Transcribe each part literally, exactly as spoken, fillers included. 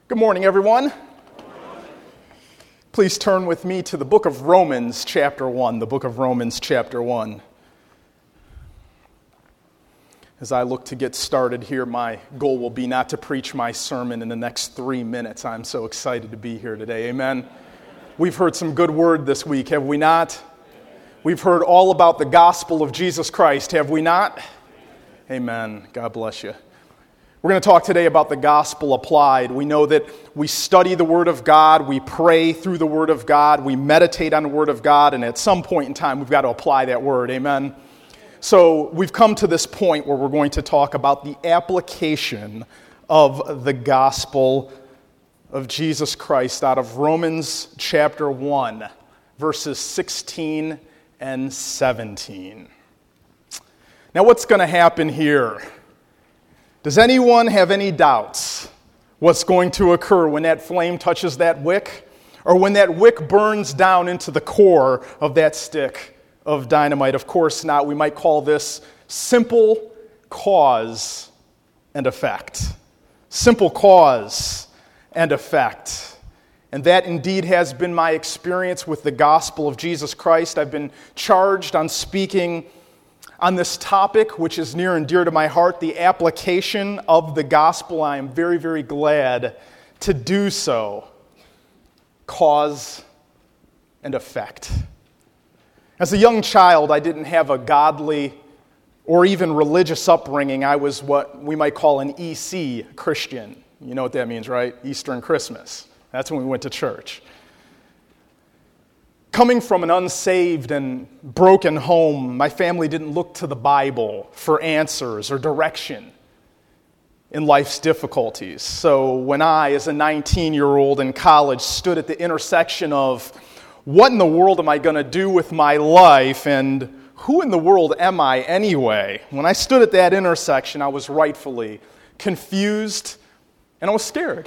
Good morning, everyone. Please turn with me to the book of Romans, chapter one. The book of Romans, chapter one. As I look to get started here, my goal will be not to preach my sermon in the next three minutes. I'm so excited to be here today. Amen. We've heard some good word this week, have we not? We've heard all about the gospel of Jesus Christ, have we not? Amen. God bless you. We're going to talk today about the gospel applied. We know that we study the Word of God, we pray through the Word of God, we meditate on the Word of God, and at some point in time, we've got to apply that Word. Amen? So we've come to this point where we're going to talk about the application of the gospel of Jesus Christ out of Romans chapter one, verses sixteen and seventeen. Now, what's going to happen here? Does anyone have any doubts what's going to occur when that flame touches that wick, or when that wick burns down into the core of that stick of dynamite? Of course not. We might call this simple cause and effect. Simple cause and effect. And that indeed has been my experience with the gospel of Jesus Christ. I've been charged on speaking on this topic, which is near and dear to my heart, the application of the gospel. I am very, very glad to do so. Cause and effect. As a young child, I didn't have a godly or even religious upbringing. I was what we might call an E C Christian. You know what that means, right? Easter and Christmas. That's when we went to church. Coming from an unsaved and broken home, my family didn't look to the Bible for answers or direction in life's difficulties. So when I, as a nineteen-year-old in college, stood at the intersection of what in the world am I going to do with my life and who in the world am I anyway? When I stood at that intersection, I was rightfully confused and I was scared.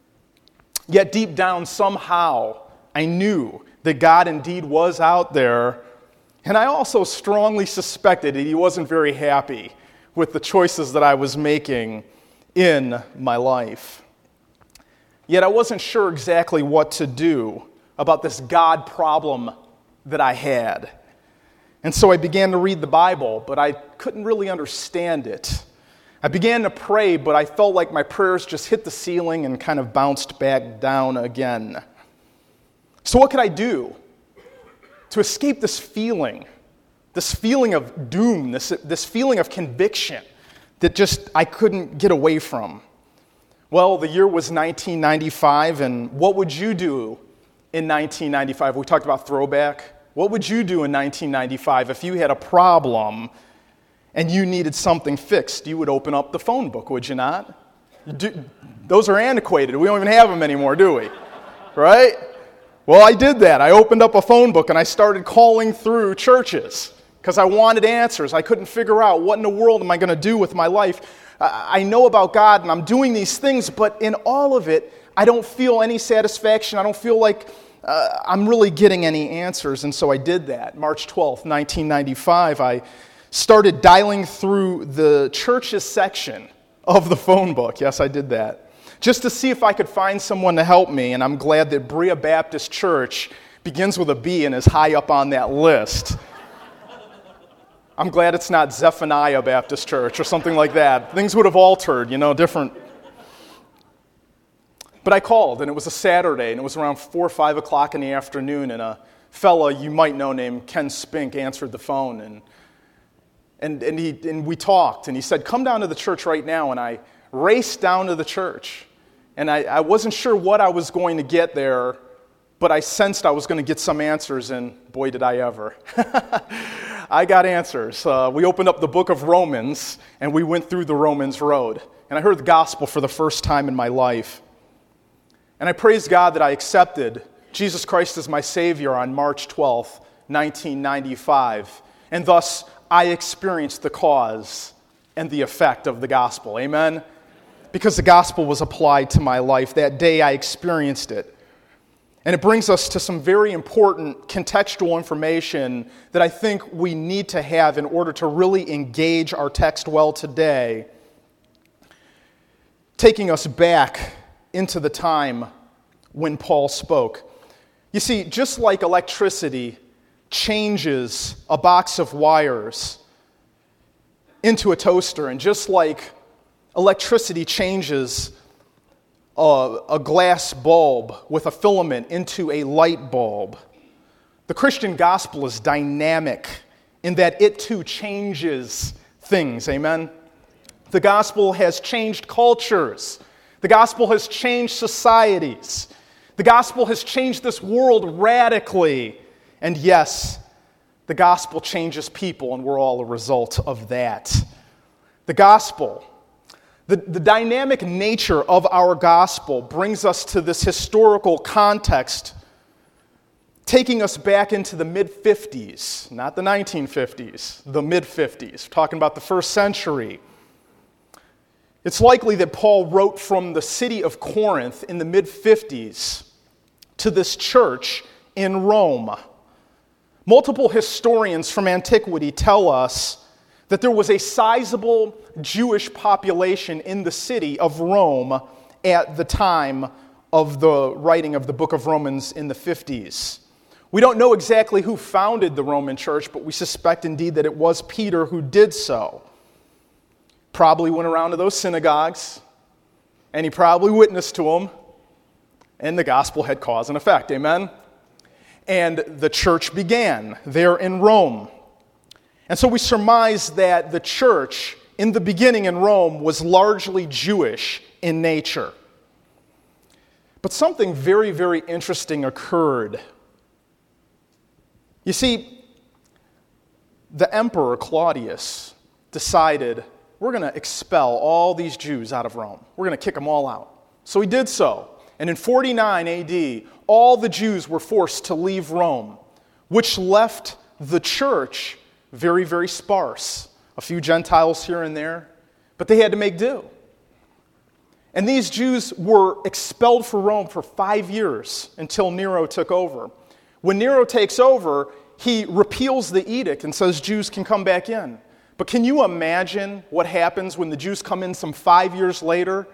Yet deep down, somehow, I knew that God indeed was out there, and I also strongly suspected that He wasn't very happy with the choices that I was making in my life. Yet I wasn't sure exactly what to do about this God problem that I had. And so I began to read the Bible, but I couldn't really understand it. I began to pray, but I felt like my prayers just hit the ceiling and kind of bounced back down again. So what could I do to escape this feeling, this feeling of doom, this, this feeling of conviction that just I couldn't get away from? Well, the year was nineteen ninety-five, and what would you do in nineteen ninety-five? We talked about throwback. What would you do in nineteen ninety-five if you had a problem and you needed something fixed? You would open up the phone book, would you not? Do, those are antiquated. We don't even have them anymore, do we? Right? Well, I did that. I opened up a phone book and I started calling through churches because I wanted answers. I couldn't figure out what in the world am I going to do with my life. I know about God and I'm doing these things, but in all of it, I don't feel any satisfaction. I don't feel like uh, I'm really getting any answers. And so I did that. March twelfth, nineteen ninety-five, I started dialing through the church's section of the phone book. Yes, I did that. Just to see if I could find someone to help me, and I'm glad that Brea Baptist Church begins with a B and is high up on that list. I'm glad it's not Zephaniah Baptist Church or something like that. Things would have altered, you know, different. But I called, and it was a Saturday, and it was around four or five o'clock in the afternoon, and a fella you might know named Ken Spink answered the phone, and and and he and we talked, and he said, "Come down to the church right now," and I raced down to the church. And I, I wasn't sure what I was going to get there, but I sensed I was going to get some answers, and boy, did I ever. I got answers. Uh, we opened up the book of Romans, and we went through the Romans road. And I heard the gospel for the first time in my life. And I praise God that I accepted Jesus Christ as my Savior on March twelfth, nineteen ninety-five. And thus, I experienced the cause and the effect of the gospel. Amen? Because the gospel was applied to my life. That day I experienced it. And it brings us to some very important contextual information that I think we need to have in order to really engage our text well today. Taking us back into the time when Paul spoke. You see, just like electricity changes a box of wires into a toaster, and just like electricity changes a, a glass bulb with a filament into a light bulb, the Christian gospel is dynamic in that it too changes things. Amen? The gospel has changed cultures. The gospel has changed societies. The gospel has changed this world radically. And yes, the gospel changes people, and we're all a result of that. The gospel, the, the dynamic nature of our gospel brings us to this historical context, taking us back into the mid-fifties, not the nineteen fifties, the mid-fifties, talking about the first century. It's likely that Paul wrote from the city of Corinth in the mid-fifties to this church in Rome. Multiple historians from antiquity tell us that there was a sizable Jewish population in the city of Rome at the time of the writing of the book of Romans in the fifties. We don't know exactly who founded the Roman church, but we suspect indeed that it was Peter who did so. Probably went around to those synagogues, and he probably witnessed to them, and the gospel had cause and effect. Amen? And the church began there in Rome. And so we surmise that the church in the beginning in Rome was largely Jewish in nature. But something very, very interesting occurred. You see, the emperor Claudius decided, we're going to expel all these Jews out of Rome. We're going to kick them all out. So he did so. And in forty-nine A D, all the Jews were forced to leave Rome, which left the church very, very sparse. A few Gentiles here and there, but they had to make do. And these Jews were expelled from Rome for five years until Nero took over. When Nero takes over, he repeals the edict and says Jews can come back in. But can you imagine what happens when the Jews come in some five years later?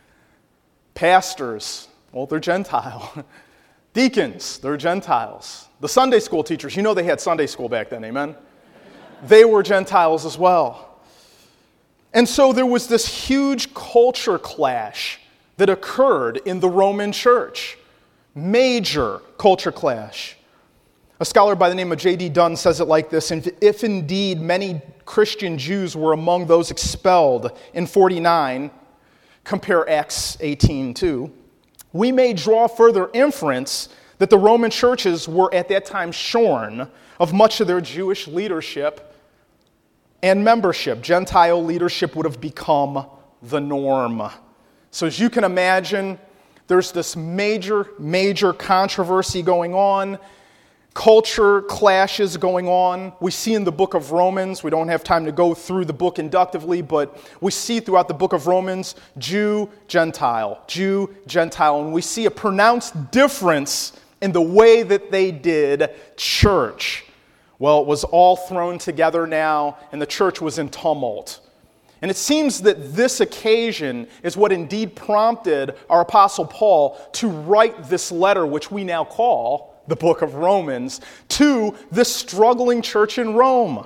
Pastors, well, they're Gentile. Deacons, they're Gentiles. The Sunday school teachers, you know they had Sunday school back then, amen? They were Gentiles as well. And so there was this huge culture clash that occurred in the Roman church. Major culture clash. A scholar by the name of J D Dunn says it like this: if indeed many Christian Jews were among those expelled in forty-nine, compare Acts eighteen two, we may draw further inference that the Roman churches were at that time shorn of much of their Jewish leadership and membership. Gentile leadership would have become the norm. So as you can imagine, there's this major, major controversy going on. Culture clashes going on. We see in the book of Romans, we don't have time to go through the book inductively, but we see throughout the book of Romans, Jew, Gentile, Jew, Gentile, and we see a pronounced difference in the way that they did church. Well, it was all thrown together now, and the church was in tumult. And it seems that this occasion is what indeed prompted our Apostle Paul to write this letter, which we now call the book of Romans, to this struggling church in Rome.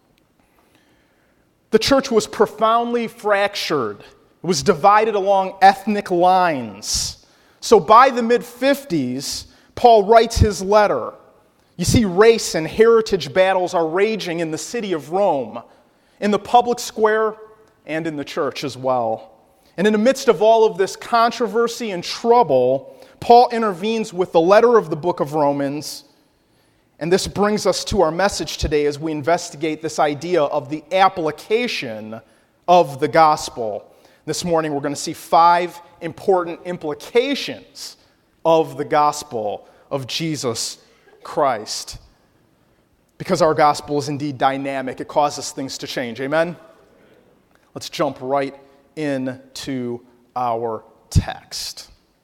The church was profoundly fractured. It was divided along ethnic lines. So by the mid-fifties, Paul writes his letter. You see, race and heritage battles are raging in the city of Rome, in the public square, and in the church as well. And in the midst of all of this controversy and trouble, Paul intervenes with the letter of the book of Romans, and this brings us to our message today as we investigate this idea of the application of the gospel. This morning we're going to see five important implications of the gospel of Jesus Christ. Because our gospel is indeed dynamic, it causes things to change. Amen? Let's jump right into our text.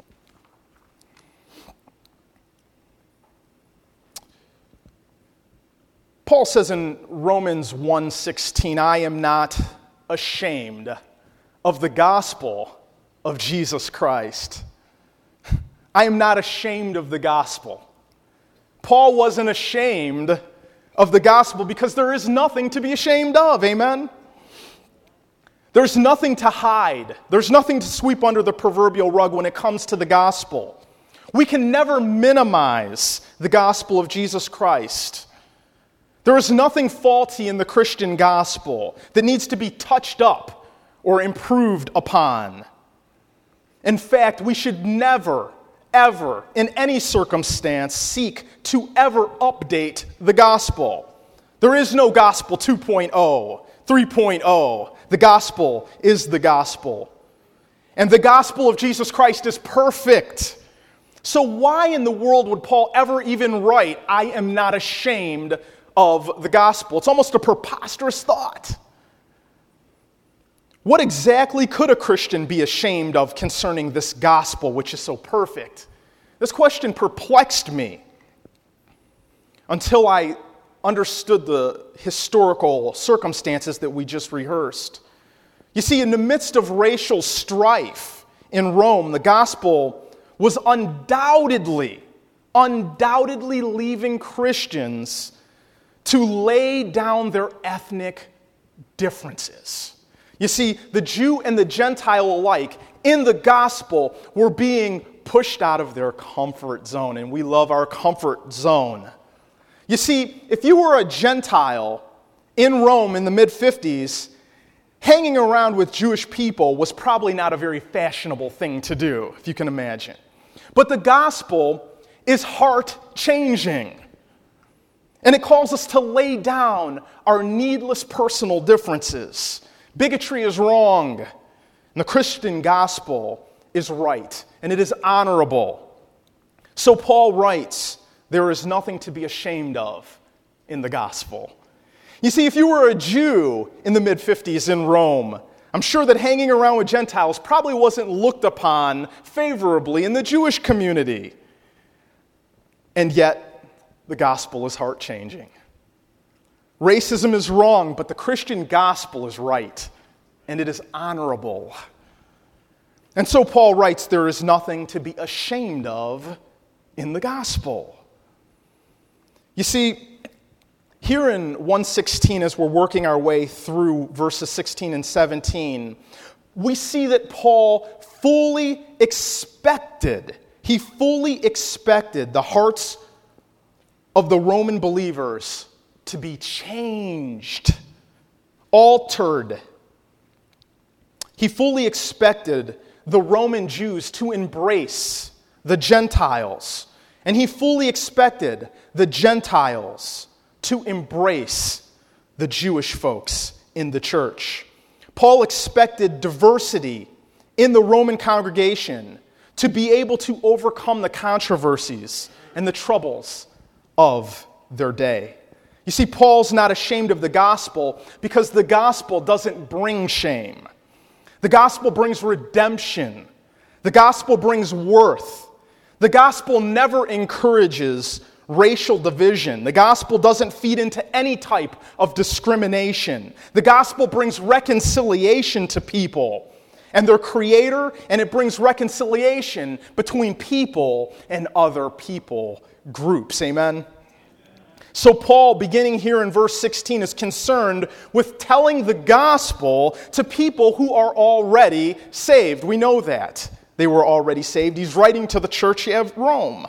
Paul says in Romans one sixteen, I am not ashamed of the gospel of Jesus Christ. I am not ashamed of the gospel. Paul wasn't ashamed of the gospel because there is nothing to be ashamed of, amen? There's nothing to hide. There's nothing to sweep under the proverbial rug when it comes to the gospel. We can never minimize the gospel of Jesus Christ. There is nothing faulty in the Christian gospel that needs to be touched up or improved upon. In fact, we should never, ever, in any circumstance, seek to ever update the gospel. There is no gospel two point oh, three point oh. The gospel is the gospel. And the gospel of Jesus Christ is perfect. So why in the world would Paul ever even write, I am not ashamed of the gospel? It's almost a preposterous thought. What exactly could a Christian be ashamed of concerning this gospel, which is so perfect? This question perplexed me until I understood the historical circumstances that we just rehearsed. You see, in the midst of racial strife in Rome, the gospel was undoubtedly, undoubtedly leaving Christians to lay down their ethnic differences. You see, the Jew and the Gentile alike in the gospel were being pushed out of their comfort zone, and we love our comfort zone. You see, if you were a Gentile in Rome in the mid-fifties, hanging around with Jewish people was probably not a very fashionable thing to do, if you can imagine. But the gospel is heart-changing. And it calls us to lay down our needless personal differences. Bigotry is wrong, and the Christian gospel is right, and it is honorable. So Paul writes, there is nothing to be ashamed of in the gospel. You see, if you were a Jew in the mid-fifties in Rome, I'm sure that hanging around with Gentiles probably wasn't looked upon favorably in the Jewish community. And yet, the gospel is heart-changing. Racism is wrong, but the Christian gospel is right, and it is honorable. And so Paul writes, there is nothing to be ashamed of in the gospel. You see, here in one sixteen, as we're working our way through verses sixteen and seventeen, we see that Paul fully expected, he fully expected the hearts of the Roman believers to be changed, altered. He fully expected the Roman Jews to embrace the Gentiles, and he fully expected the Gentiles to embrace the Jewish folks in the church. Paul expected diversity in the Roman congregation to be able to overcome the controversies and the troubles of their day. You see, Paul's not ashamed of the gospel because the gospel doesn't bring shame. The gospel brings redemption. The gospel brings worth. The gospel never encourages racial division. The gospel doesn't feed into any type of discrimination. The gospel brings reconciliation to people and their creator, and it brings reconciliation between people and other people groups. Amen? So Paul, beginning here in verse sixteen, is concerned with telling the gospel to people who are already saved. We know that. They were already saved. He's writing to the church of Rome.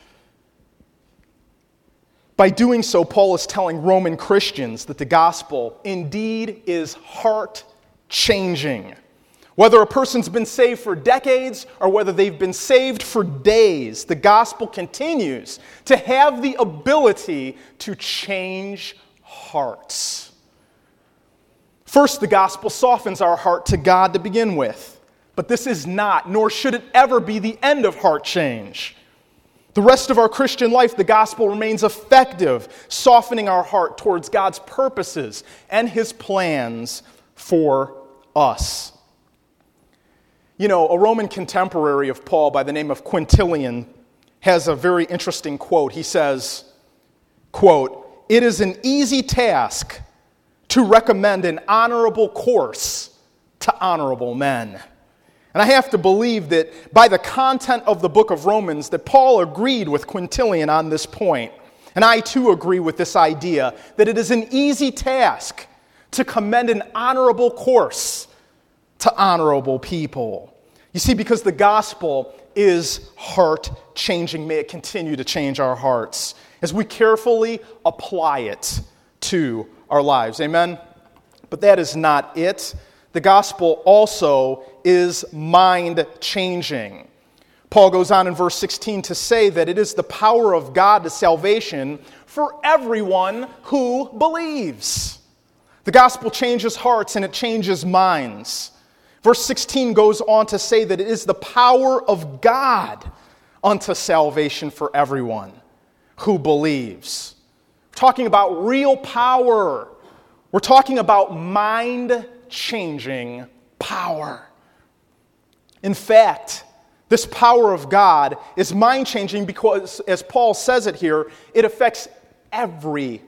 By doing so, Paul is telling Roman Christians that the gospel indeed is heart-changing. Whether a person's been saved for decades or whether they've been saved for days, the gospel continues to have the ability to change hearts. First, the gospel softens our heart to God to begin with. But this is not, nor should it ever be, the end of heart change. The rest of our Christian life, the gospel remains effective, softening our heart towards God's purposes and His plans for us. You know, a Roman contemporary of Paul by the name of Quintilian has a very interesting quote. He says, quote, "It is an easy task to recommend an honorable course to honorable men." And I have to believe that by the content of the book of Romans that Paul agreed with Quintilian on this point. And I too agree with this idea that it is an easy task to commend an honorable course to honorable people. You see, because the gospel is heart-changing. May it continue to change our hearts as we carefully apply it to our lives. Amen? But that is not it. The gospel also is mind-changing. Paul goes on in verse sixteen to say that it is the power of God to salvation for everyone who believes. The gospel changes hearts and it changes minds. Verse sixteen goes on to say that it is the power of God unto salvation for everyone who believes. We're talking about real power. We're talking about mind-changing power. In fact, this power of God is mind-changing because, as Paul says it here, it affects everyone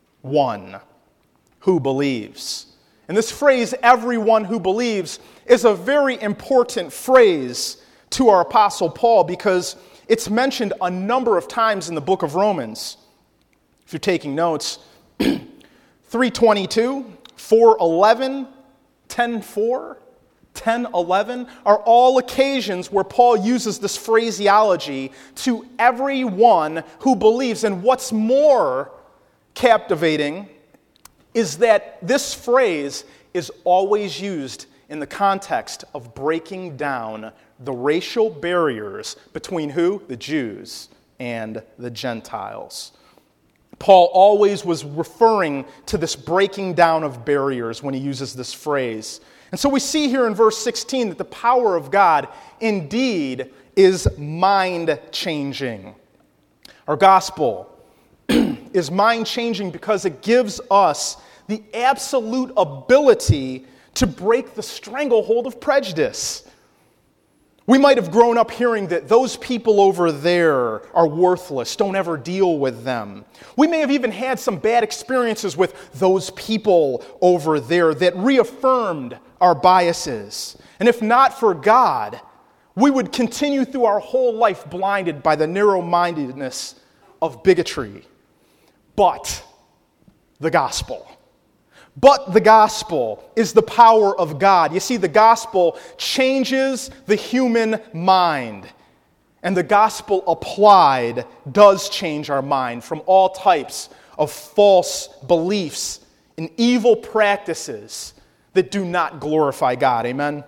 who believes. And this phrase, everyone who believes, is a very important phrase to our Apostle Paul because it's mentioned a number of times in the book of Romans. If you're taking notes, three twenty-two, four eleven, ten four, ten eleven are all occasions where Paul uses this phraseology to everyone who believes. And what's more captivating is that this phrase is always used in the context of breaking down the racial barriers between who? The Jews and the Gentiles. Paul always was referring to this breaking down of barriers when he uses this phrase. And so we see here in verse sixteen that the power of God indeed is mind-changing. Our gospel is mind-changing because it gives us the absolute ability to break the stranglehold of prejudice. We might have grown up hearing that those people over there are worthless, don't ever deal with them. We may have even had some bad experiences with those people over there that reaffirmed our biases. And if not for God, we would continue through our whole life blinded by the narrow-mindedness of bigotry. But the gospel. But the gospel is the power of God. You see, the gospel changes the human mind. And the gospel applied does change our mind from all types of false beliefs and evil practices that do not glorify God. Amen?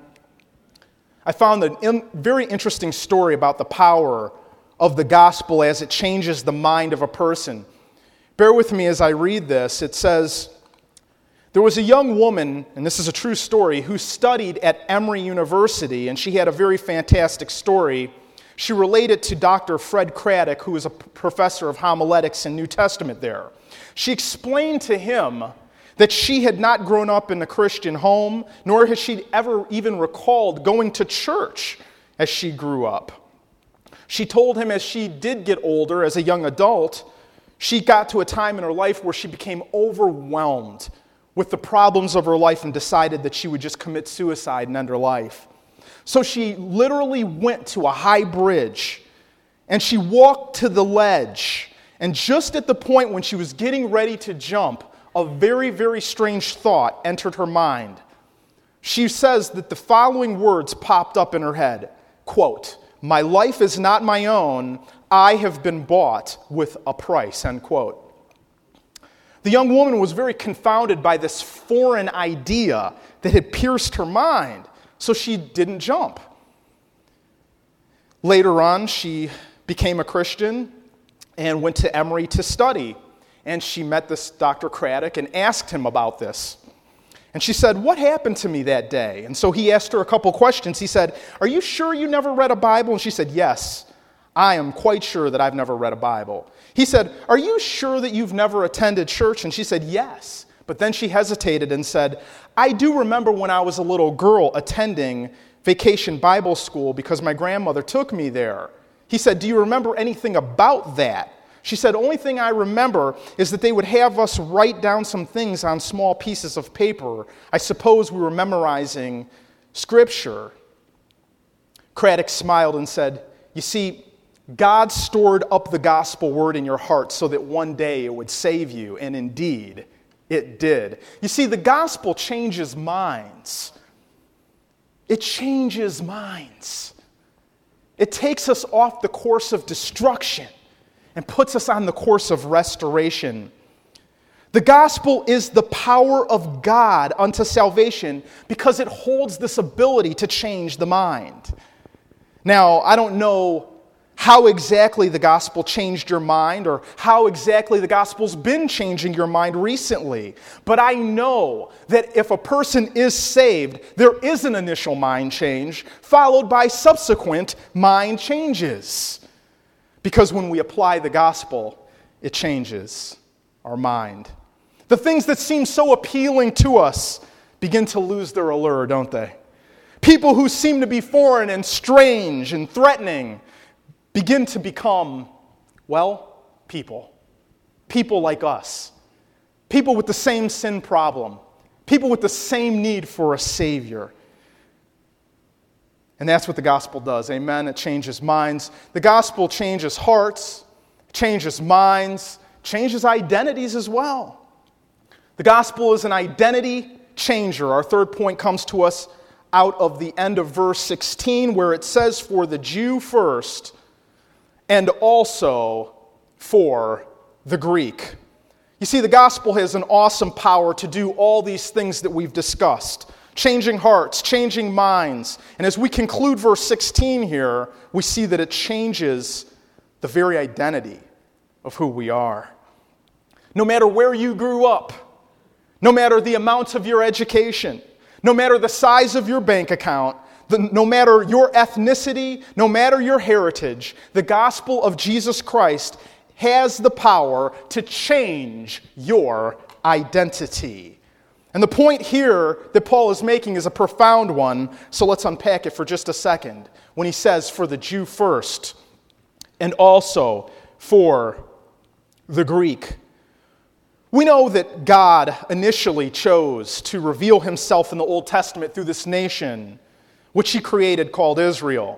I found a very interesting story about the power of the gospel as it changes the mind of a person. Bear with me as I read this. It says, there was a young woman, and this is a true story, who studied at Emory University, and she had a very fantastic story. She related to Doctor Fred Craddock, who was a professor of homiletics and New Testament there. She explained to him that she had not grown up in a Christian home, nor has she ever even recalled going to church as she grew up. She told him as she did get older, as a young adult, she got to a time in her life where she became overwhelmed with the problems of her life and decided that she would just commit suicide and end her life. So she literally went to a high bridge and she walked to the ledge. And just at the point when she was getting ready to jump, a very, very strange thought entered her mind. She says that the following words popped up in her head, quote, "My life is not my own. I have been bought with a price," end quote. The young woman was very confounded by this foreign idea that had pierced her mind, so she didn't jump. Later on, she became a Christian and went to Emory to study, and she met this Doctor Craddock and asked him about this. And she said, "What happened to me that day?" And so he asked her a couple questions. He said, "Are you sure you never read a Bible?" And she said, "Yes, I am quite sure that I've never read a Bible." He said, "Are you sure that you've never attended church?" And she said, "Yes." But then she hesitated and said, "I do remember when I was a little girl attending vacation Bible school because my grandmother took me there." He said, "Do you remember anything about that?" She said, "Only thing I remember is that they would have us write down some things on small pieces of paper. I suppose we were memorizing Scripture." Craddock smiled and said, "You see, God stored up the gospel word in your heart so that one day it would save you, and indeed, it did." You see, the gospel changes minds. It changes minds. It takes us off the course of destruction and puts us on the course of restoration. The gospel is the power of God unto salvation because it holds this ability to change the mind. Now, I don't know how exactly the gospel changed your mind or how exactly the gospel's been changing your mind recently, but I know that if a person is saved, there is an initial mind change followed by subsequent mind changes. Because when we apply the gospel, it changes our mind. The things that seem so appealing to us begin to lose their allure, don't they? People who seem to be foreign and strange and threatening begin to become, well, people. People like us. People with the same sin problem. People with the same need for a Savior. And that's what the gospel does, amen? It changes minds. The gospel changes hearts, changes minds, changes identities as well. The gospel is an identity changer. Our third point comes to us out of the end of verse sixteen, where it says, "For the Jew first, and also for the Greek." You see, the gospel has an awesome power to do all these things that we've discussed. Changing hearts, changing minds. And as we conclude verse sixteen here, we see that it changes the very identity of who we are. No matter where you grew up, no matter the amount of your education, no matter the size of your bank account, the, no matter your ethnicity, no matter your heritage, the gospel of Jesus Christ has the power to change your identity. And the point here that Paul is making is a profound one, so let's unpack it for just a second. When he says, "For the Jew first, and also for the Greek." We know that God initially chose to reveal himself in the Old Testament through this nation, which he created called Israel.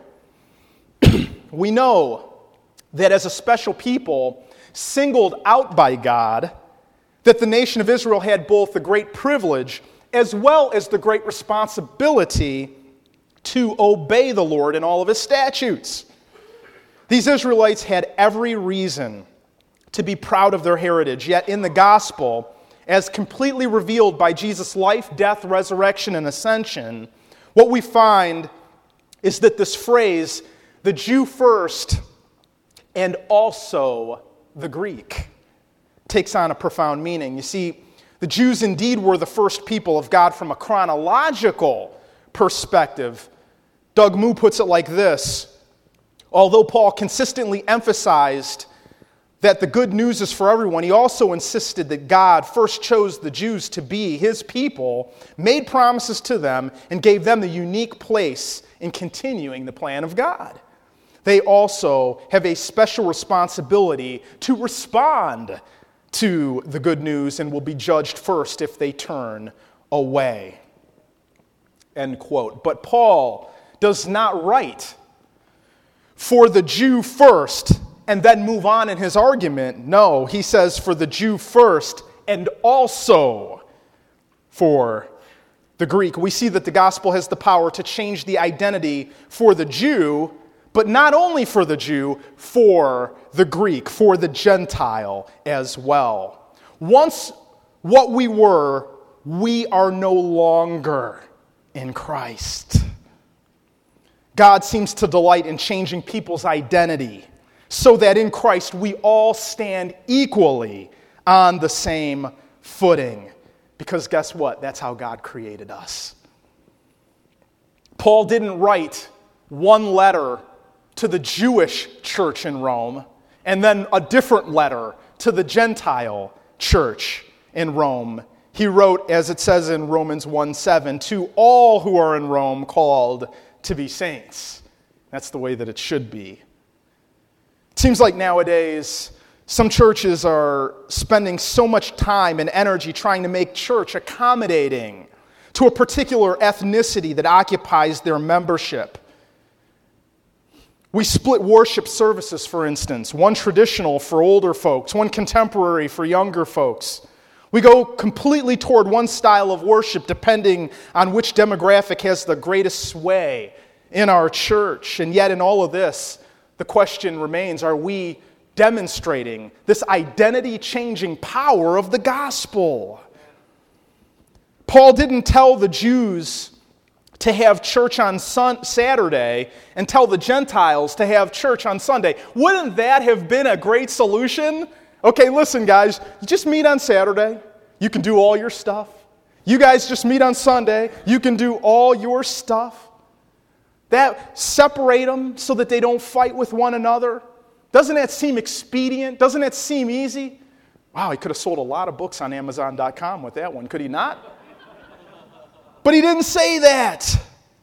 We know that as a special people, singled out by God, that the nation of Israel had both the great privilege as well as the great responsibility to obey the Lord in all of his statutes. These Israelites had every reason to be proud of their heritage, yet in the gospel, as completely revealed by Jesus' life, death, resurrection, and ascension, what we find is that this phrase, "the Jew first and also the Greek," takes on a profound meaning. You see, the Jews indeed were the first people of God from a chronological perspective. Doug Moo puts it like this: although Paul consistently emphasized that the good news is for everyone, he also insisted that God first chose the Jews to be his people, made promises to them, and gave them the unique place in continuing the plan of God. They also have a special responsibility to respond to the good news and will be judged first if they turn away. End quote. But Paul does not write for the Jew first and then move on in his argument. No, he says for the Jew first and also for the Greek. We see that the gospel has the power to change the identity for the Jew, but not only for the Jew, for the Greek, for the Gentile as well. Once what we were, we are no longer in Christ. God seems to delight in changing people's identity so that in Christ we all stand equally on the same footing. Because guess what? That's how God created us. Paul didn't write one letter to the Jewish church in Rome and then a different letter to the Gentile church in Rome. He wrote, as it says in Romans one seven, to all who are in Rome called to be saints. That's the way that it should be. It seems like nowadays some churches are spending so much time and energy trying to make church accommodating to a particular ethnicity that occupies their membership. We split worship services, for instance, one traditional for older folks, one contemporary for younger folks. We go completely toward one style of worship depending on which demographic has the greatest sway in our church. And yet in all of this, the question remains, are we demonstrating this identity-changing power of the gospel? Paul didn't tell the Jews to have church on sun- Saturday and tell the Gentiles to have church on Sunday. Wouldn't that have been a great solution? Okay, listen, guys, you just meet on Saturday. You can do all your stuff. You guys just meet on Sunday. You can do all your stuff. That separate them so that they don't fight with one another. Doesn't that seem expedient? Doesn't that seem easy? Wow, he could have sold a lot of books on Amazon dot com with that one, could he not? But he didn't say that.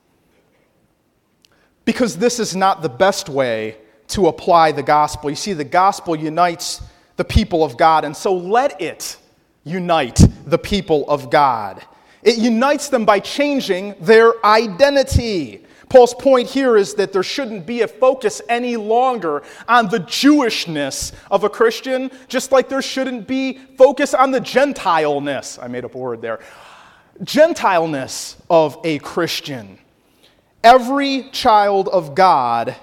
Because this is not the best way to apply the gospel. You see, the gospel unites the people of God, and so let it unite the people of God. It unites them by changing their identity. Paul's point here is that there shouldn't be a focus any longer on the Jewishness of a Christian, just like there shouldn't be focus on the Gentileness. I made up a word there. Gentileness of a Christian. Every child of God,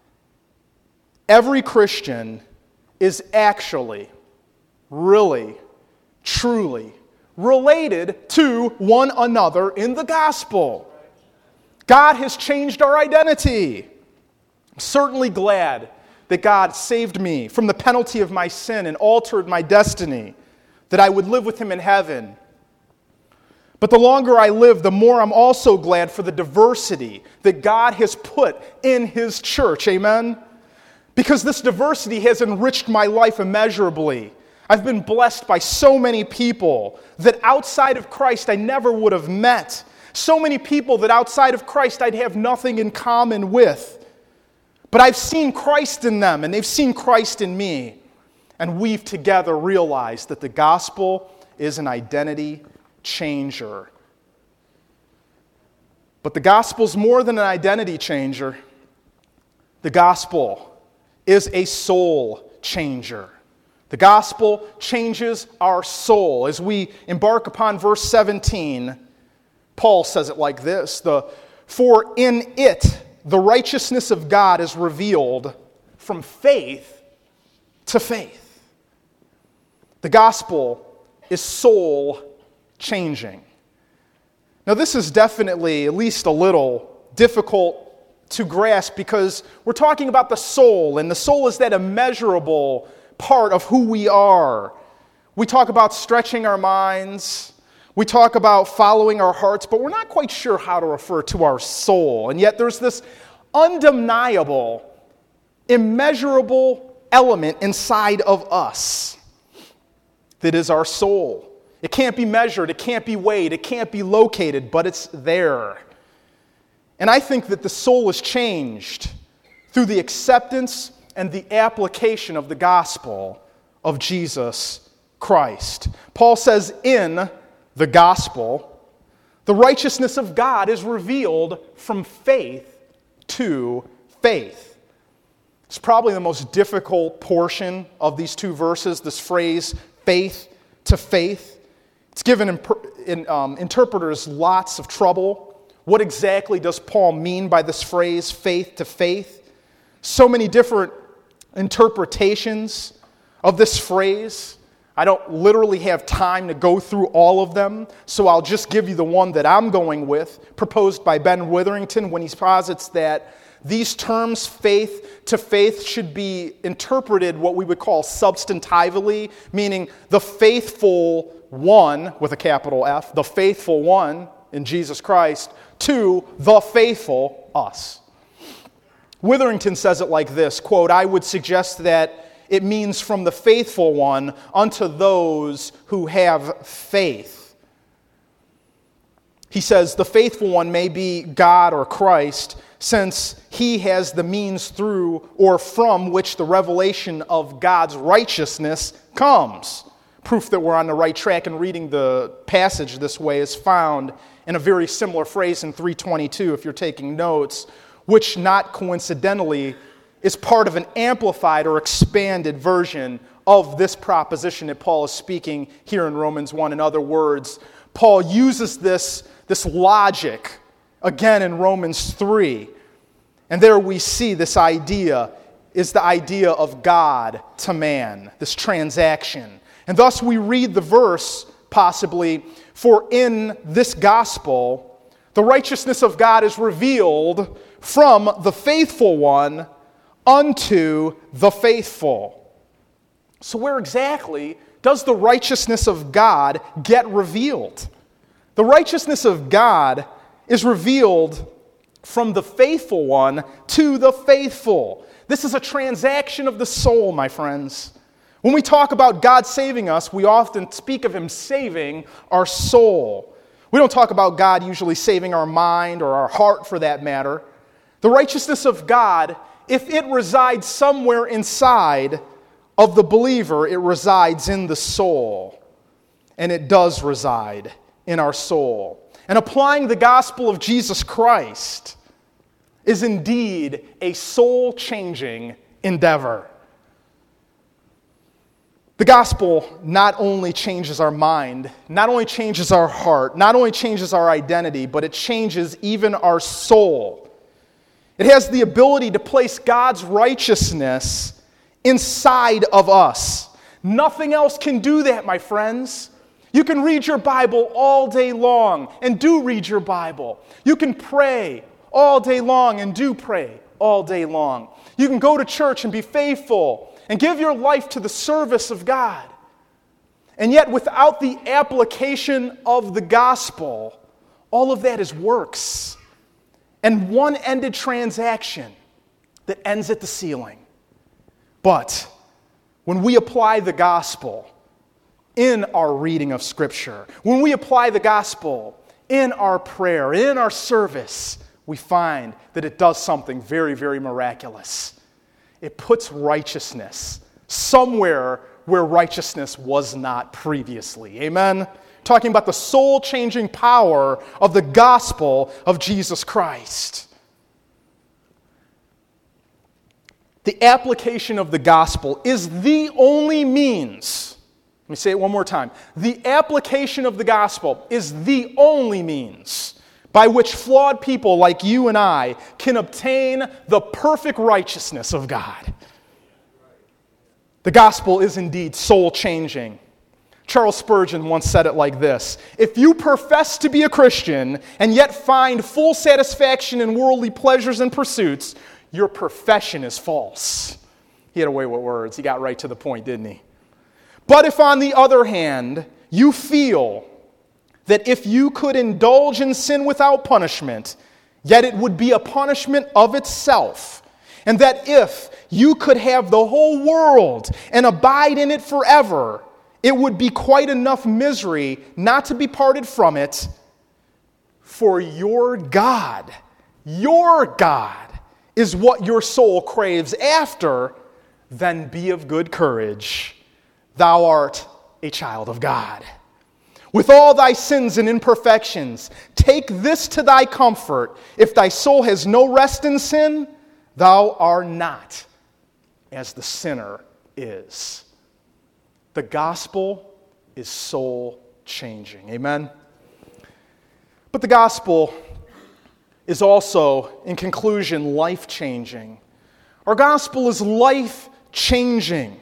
every Christian is actually, really, truly related to one another in the gospel. God has changed our identity. I'm certainly glad that God saved me from the penalty of my sin and altered my destiny, that I would live with Him in heaven. But the longer I live, the more I'm also glad for the diversity that God has put in His church. Amen? Because this diversity has enriched my life immeasurably. I've been blessed by so many people that outside of Christ I never would have met. So many people that outside of Christ I'd have nothing in common with. But I've seen Christ in them, and they've seen Christ in me. And we've together realized that the gospel is an identity changer. But the gospel's more than an identity changer. The gospel is a soul changer. The gospel changes our soul. As we embark upon verse seventeen, Paul says it like this: the, For in it the righteousness of God is revealed from faith to faith. The gospel is soul changing. Now, this is definitely at least a little difficult to grasp because we're talking about the soul, and the soul is that immeasurable part of who we are. We talk about stretching our minds, we talk about following our hearts, but we're not quite sure how to refer to our soul. And yet there's this undeniable, immeasurable element inside of us that is our soul. It can't be measured, it can't be weighed, it can't be located, but it's there. And I think that the soul is changed through the acceptance and the application of the gospel of Jesus Christ. Paul says in the gospel, the righteousness of God is revealed from faith to faith. It's probably the most difficult portion of these two verses, this phrase, faith to faith. It's given imp- in, um, interpreters lots of trouble. What exactly does Paul mean by this phrase, faith to faith? So many different interpretations of this phrase. I don't literally have time to go through all of them, so I'll just give you the one that I'm going with, proposed by Ben Witherington when he posits that these terms, faith to faith, should be interpreted what we would call substantively, meaning the faithful one, with a capital F, the faithful one in Jesus Christ, to the faithful, us. Witherington says it like this, quote, I would suggest that it means from the faithful one unto those who have faith. He says the faithful one may be God or Christ, since he has the means through or from which the revelation of God's righteousness comes. Proof that we're on the right track in reading the passage this way is found in a very similar phrase in three twenty-two, if you're taking notes, which not coincidentally is part of an amplified or expanded version of this proposition that Paul is speaking here in Romans one. In other words, Paul uses this, this logic again in Romans three. And there we see this idea is the idea of God to man, this transaction. And thus we read the verse, possibly, for in this gospel, the righteousness of God is revealed from the faithful one unto the faithful. So where exactly does the righteousness of God get revealed? The righteousness of God is revealed from the faithful one to the faithful. This is a transaction of the soul, my friends. When we talk about God saving us, we often speak of Him saving our soul. We don't talk about God usually saving our mind or our heart for that matter. The righteousness of God, if it resides somewhere inside of the believer, it resides in the soul. And it does reside in our soul. And applying the gospel of Jesus Christ is indeed a soul-changing endeavor. The gospel not only changes our mind, not only changes our heart, not only changes our identity, but it changes even our soul. It has the ability to place God's righteousness inside of us. Nothing else can do that, my friends. You can read your Bible all day long, and do read your Bible. You can pray all day long, and do pray all day long. You can go to church and be faithful, and give your life to the service of God. And yet, without the application of the gospel, all of that is works. And one-ended transaction that ends at the ceiling. But when we apply the gospel in our reading of Scripture, when we apply the gospel in our prayer, in our service, we find that it does something very, very miraculous. It puts righteousness somewhere where righteousness was not previously. Amen? Talking about the soul-changing power of the gospel of Jesus Christ. The application of the gospel is the only means. Let me say it one more time. The application of the gospel is the only means by which flawed people like you and I can obtain the perfect righteousness of God. The gospel is indeed soul-changing. Charles Spurgeon once said it like this: if you profess to be a Christian and yet find full satisfaction in worldly pleasures and pursuits, your profession is false. He had a way with words. He got right to the point, didn't he? But if, on the other hand, you feel that if you could indulge in sin without punishment, yet it would be a punishment of itself, and that if you could have the whole world and abide in it forever, it would be quite enough misery not to be parted from it, for your God, your God, is what your soul craves after, then be of good courage. Thou art a child of God. With all thy sins and imperfections, take this to thy comfort. If thy soul has no rest in sin, thou art not as the sinner is. The gospel is soul-changing. Amen? But the gospel is also, in conclusion, life-changing. Our gospel is life-changing.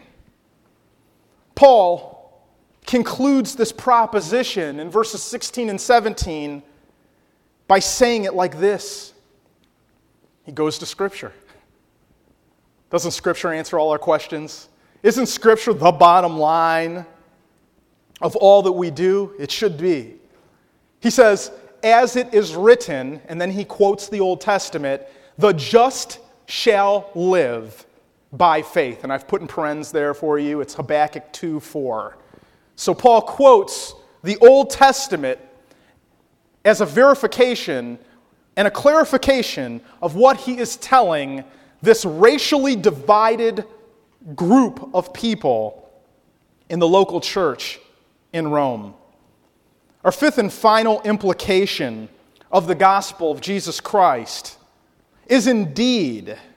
Paul concludes this proposition in verses sixteen and seventeen by saying it like this. He goes to Scripture. Doesn't Scripture answer all our questions? Isn't Scripture the bottom line of all that we do? It should be. He says, as it is written, and then he quotes the Old Testament, the just shall live by faith. And I've put in parentheses there for you. It's Habakkuk two four. So Paul quotes the Old Testament as a verification and a clarification of what he is telling this racially divided group of people in the local church in Rome. Our fifth and final implication of the gospel of Jesus Christ is indeed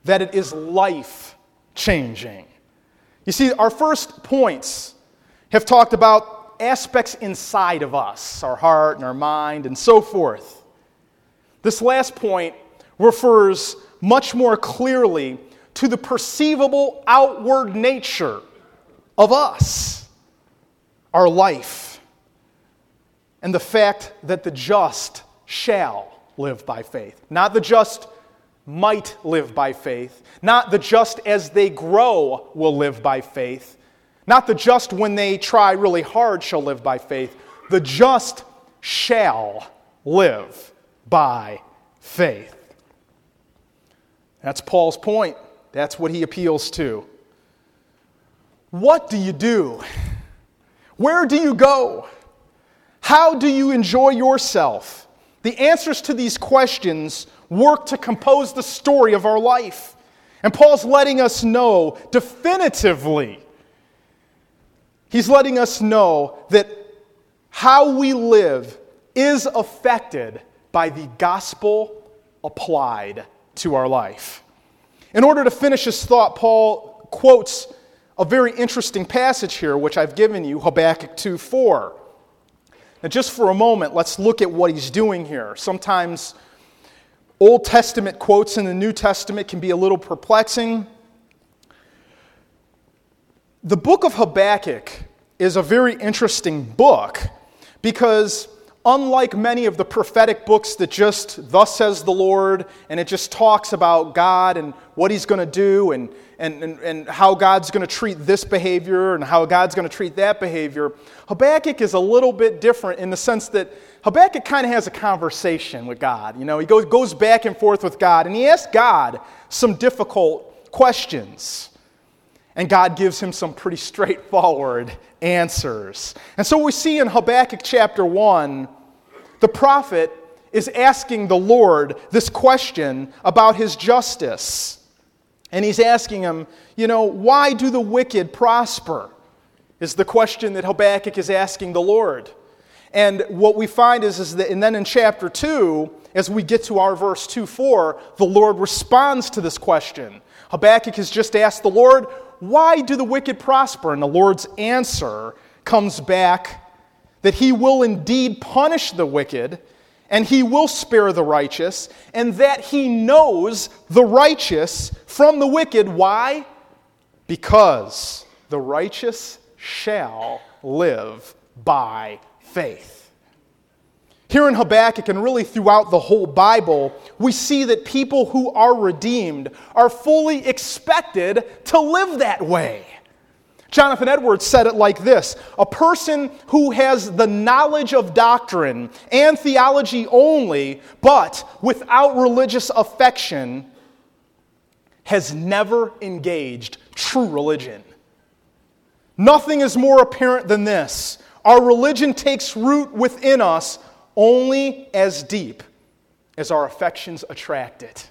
that it is life-changing. You see, our first points have talked about aspects inside of us, our heart and our mind and so forth. This last point refers much more clearly to the perceivable outward nature of us, our life, and the fact that the just shall live by faith. Not the just might live by faith. Not the just as they grow will live by faith. Not the just when they try really hard shall live by faith. The just shall live by faith. That's Paul's point. That's what he appeals to. What do you do? Where do you go? How do you enjoy yourself? The answers to these questions work to compose the story of our life. And Paul's letting us know definitively, he's letting us know that how we live is affected by the gospel applied to our life. In order to finish his thought, Paul quotes a very interesting passage here, which I've given you, Habakkuk two four. Now, just for a moment, let's look at what he's doing here. Sometimes Old Testament quotes in the New Testament can be a little perplexing. The book of Habakkuk is a very interesting book because unlike many of the prophetic books that just, thus says the Lord, and it just talks about God and what he's going to do and, and, and, and how God's going to treat this behavior and how God's going to treat that behavior, Habakkuk is a little bit different in the sense that Habakkuk kind of has a conversation with God. You know, he goes, goes back and forth with God, and he asks God some difficult questions. And God gives him some pretty straightforward answers. And so we see in Habakkuk chapter one, the prophet is asking the Lord this question about his justice. And he's asking him, you know, why do the wicked prosper? Is the question that Habakkuk is asking the Lord. And what we find is, is that, and then in chapter two, as we get to our verse two four, the Lord responds to this question. Habakkuk has just asked the Lord, why do the wicked prosper? And the Lord's answer comes back that he will indeed punish the wicked, and he will spare the righteous, and that he knows the righteous from the wicked. Why? Because the righteous shall live by faith. Here in Habakkuk, and really throughout the whole Bible, we see that people who are redeemed are fully expected to live that way. Jonathan Edwards said it like this: a person who has the knowledge of doctrine and theology only, but without religious affection, has never engaged true religion. Nothing is more apparent than this. Our religion takes root within us only as deep as our affections attract it.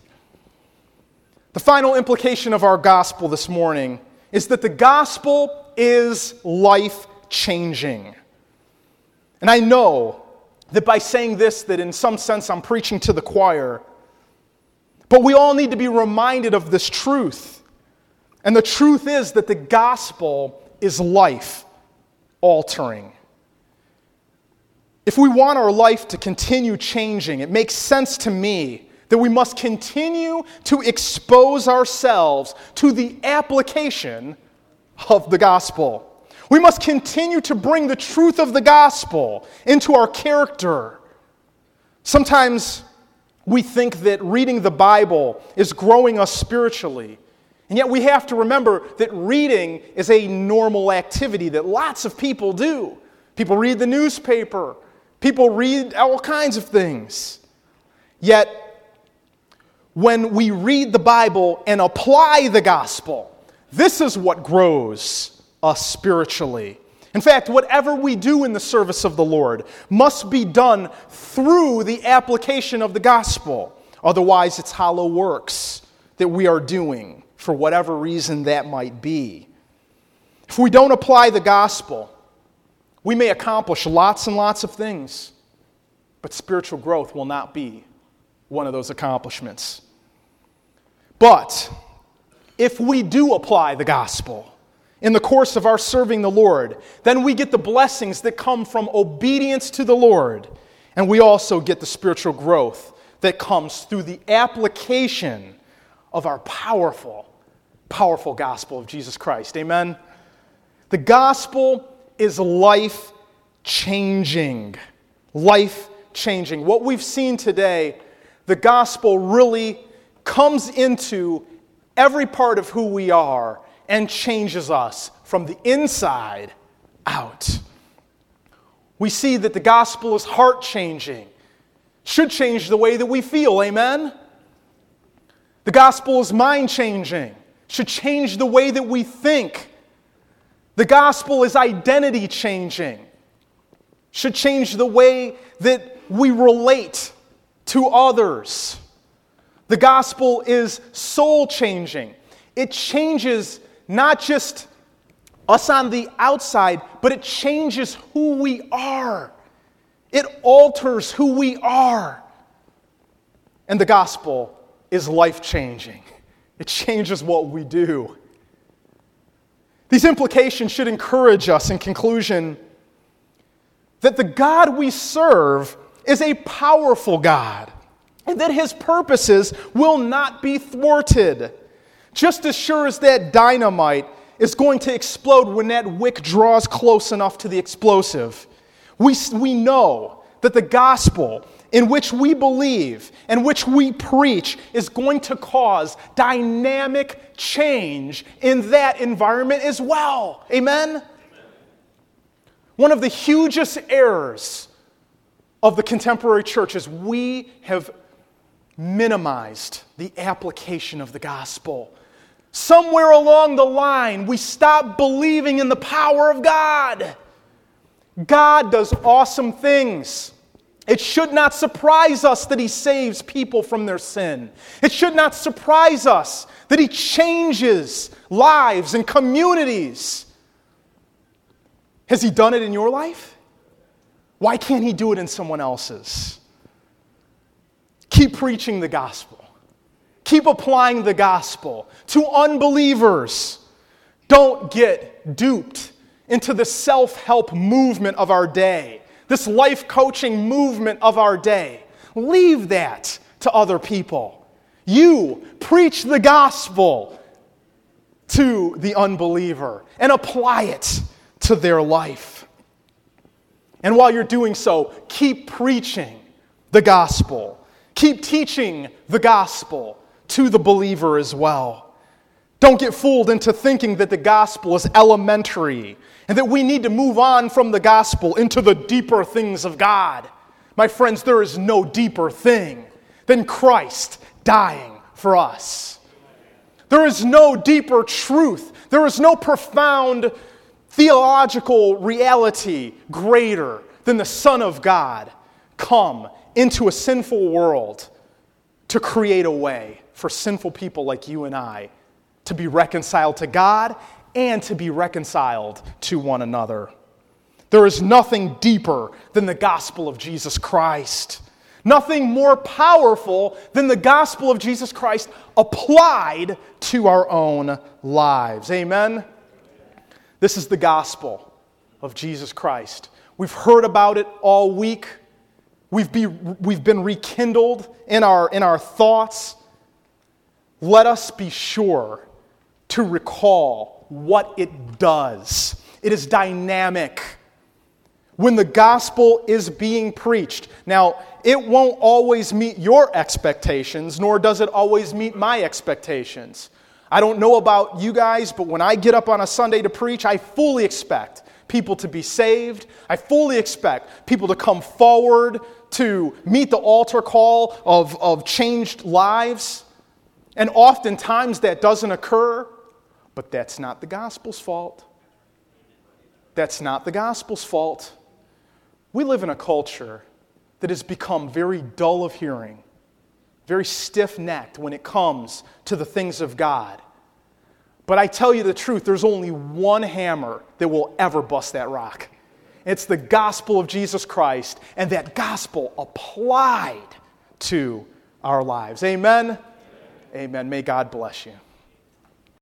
The final implication of our gospel this morning is that the gospel is life-changing. And I know that by saying this, that in some sense I'm preaching to the choir, but we all need to be reminded of this truth. And the truth is that the gospel is life-altering. If we want our life to continue changing, it makes sense to me that we must continue to expose ourselves to the application of the gospel. We must continue to bring the truth of the gospel into our character. Sometimes we think that reading the Bible is growing us spiritually. And yet we have to remember that reading is a normal activity that lots of people do. People read the newspaper. People read all kinds of things. Yet, when we read the Bible and apply the gospel, this is what grows us spiritually. In fact, whatever we do in the service of the Lord must be done through the application of the gospel. Otherwise, it's hollow works that we are doing for whatever reason that might be. If we don't apply the gospel, we may accomplish lots and lots of things, but spiritual growth will not be one of those accomplishments. But if we do apply the gospel in the course of our serving the Lord, then we get the blessings that come from obedience to the Lord, and we also get the spiritual growth that comes through the application of our powerful, powerful gospel of Jesus Christ. Amen? The gospel is life-changing. Life-changing. What we've seen today, the gospel really comes into every part of who we are and changes us from the inside out. We see that the gospel is heart-changing. Should change the way that we feel, amen? The gospel is mind-changing. Should change the way that we think. The gospel is identity-changing. Should change the way that we relate to others. The gospel is soul-changing. It changes not just us on the outside, but it changes who we are. It alters who we are. And the gospel is life-changing. It changes what we do. These implications should encourage us, in conclusion, that the God we serve is a powerful God, and that His purposes will not be thwarted. Just as sure as that dynamite is going to explode when that wick draws close enough to the explosive, we, we know that the gospel in which we believe and which we preach is going to cause dynamic change in that environment as well. Amen? Amen. One of the hugest errors of the contemporary church is we have minimized the application of the gospel. Somewhere along the line, we stop believing in the power of God. God does awesome things. It should not surprise us that He saves people from their sin. It should not surprise us that He changes lives and communities. Has He done it in your life? Why can't He do it in someone else's? Keep preaching the gospel. Keep applying the gospel to unbelievers. Don't get duped into the self-help movement of our day, this life coaching movement of our day. Leave that to other people. You preach the gospel to the unbeliever and apply it to their life. And while you're doing so, keep preaching the gospel. Keep teaching the gospel to the believer as well. Don't get fooled into thinking that the gospel is elementary and that we need to move on from the gospel into the deeper things of God. My friends, there is no deeper thing than Christ dying for us. There is no deeper truth. There is no profound theological reality greater than the Son of God come into a sinful world to create a way for sinful people like you and I to be reconciled to God and to be reconciled to one another. There is nothing deeper than the gospel of Jesus Christ. Nothing more powerful than the gospel of Jesus Christ applied to our own lives. Amen? This is the gospel of Jesus Christ. We've heard about it all week. We've, be, we've been rekindled in our, in our thoughts. Let us be sure to recall what it does. It is dynamic. When the gospel is being preached. Now, it won't always meet your expectations, nor does it always meet my expectations. I don't know about you guys, but when I get up on a Sunday to preach, I fully expect people to be saved. I fully expect people to come forward to meet the altar call of, of changed lives. And oftentimes that doesn't occur, but that's not the gospel's fault. That's not the gospel's fault. We live in a culture that has become very dull of hearing, very stiff-necked when it comes to the things of God. But I tell you the truth, there's only one hammer that will ever bust that rock. It's the gospel of Jesus Christ, and that gospel applied to our lives. Amen? Amen. May God bless you.